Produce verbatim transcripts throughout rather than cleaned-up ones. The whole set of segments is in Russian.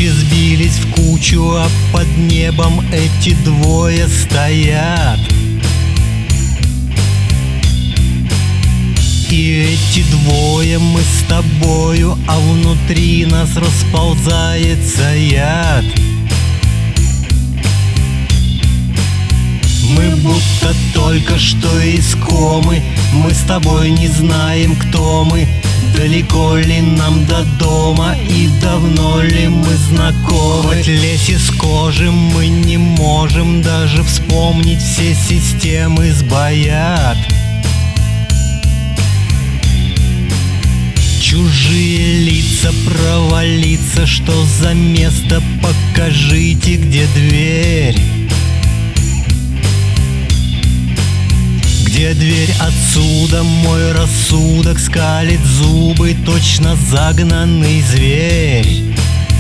тучи сбились в кучу, а под небом эти двое стоят. И эти двое мы с тобою, а внутри нас расползается яд. Мы будто только что из комы, мы с тобой не знаем, кто мы. Далеко ли нам до дома и давно ли мы знакомы? В лесе с кожи мы не можем даже вспомнить, все системы сбоят. Чужие лица, провалиться, что за место, покажите, где дверь. Где дверь отсюда? Мой рассудок скалит зубы, точно загнанный зверь.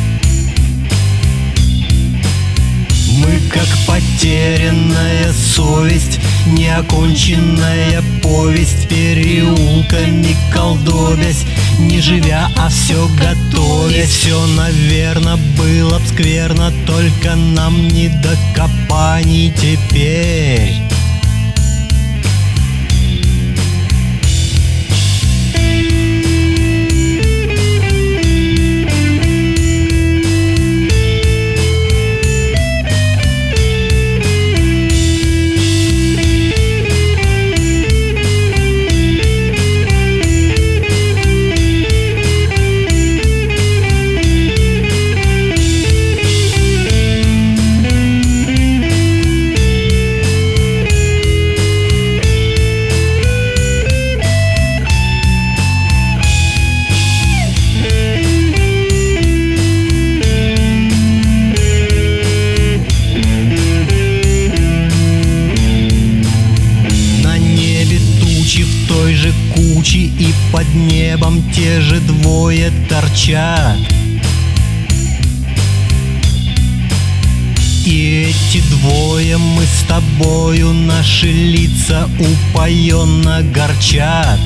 Мы как потерянная совесть, неоконченная повесть, переулками колдобясь, не живя, а все готовясь. И все, наверно, было б скверно, только нам не до копаний теперь. В той же куче и под небом те же двое торчат. И эти двое мы с тобою, наши лица упоенно горчат.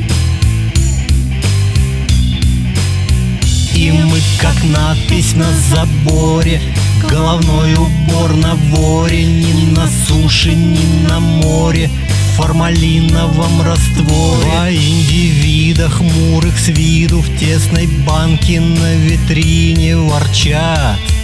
И мы как надпись на заборе, головной убор на воре, ни на суше, ни на море, в формалиновом растворе. Два индивида, хмурых с виду, в тесной банке на витрине ворчат.